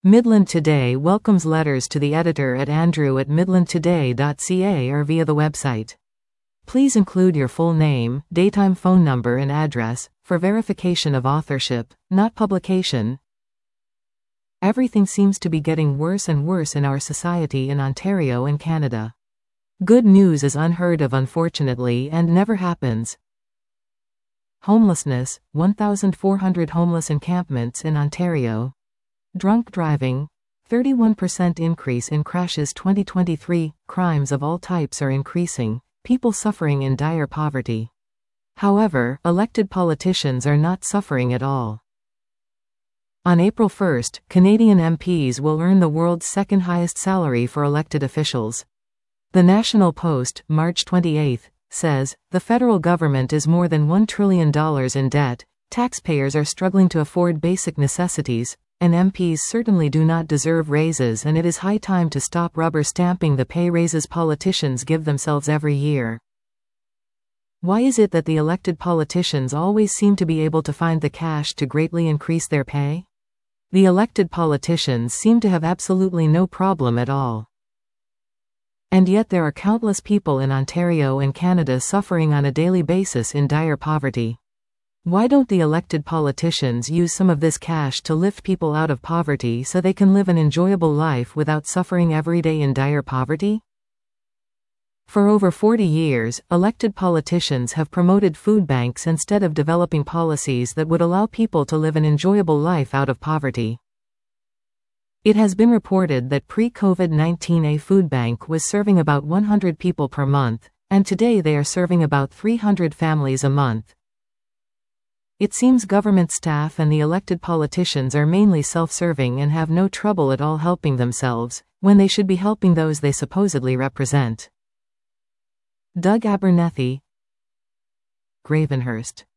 Midland Today welcomes letters to the editor at andrew@midlandtoday.ca or via the website. Please include your full name, daytime phone number and address, for verification of authorship, not publication. Everything seems to be getting worse and worse in our society in Ontario and Canada. Good news is unheard of, unfortunately, and never happens. Homelessness, 1,400 homeless encampments in Ontario. Drunk driving, 31% increase in crashes 2023. Crimes of all types are increasing, people suffering in dire poverty. However, elected politicians are not suffering at all. On April 1, Canadian MPs will earn the world's second highest salary for elected officials. The National Post, March 28, says, the federal government is more than $1 trillion in debt, taxpayers are struggling to afford basic necessities, and MPs certainly do not deserve raises, and it is high time to stop rubber stamping the pay raises politicians give themselves every year. Why is it that the elected politicians always seem to be able to find the cash to greatly increase their pay? The elected politicians seem to have absolutely no problem at all. And yet there are countless people in Ontario and Canada suffering on a daily basis in dire poverty. Why don't the elected politicians use some of this cash to lift people out of poverty so they can live an enjoyable life without suffering every day in dire poverty? For over 40 years, elected politicians have promoted food banks instead of developing policies that would allow people to live an enjoyable life out of poverty. It has been reported that pre-COVID-19 a food bank was serving about 100 people per month, and today they are serving about 300 families a month. It seems government staff and the elected politicians are mainly self-serving and have no trouble at all helping themselves, when they should be helping those they supposedly represent. Doug Abernethy, Gravenhurst.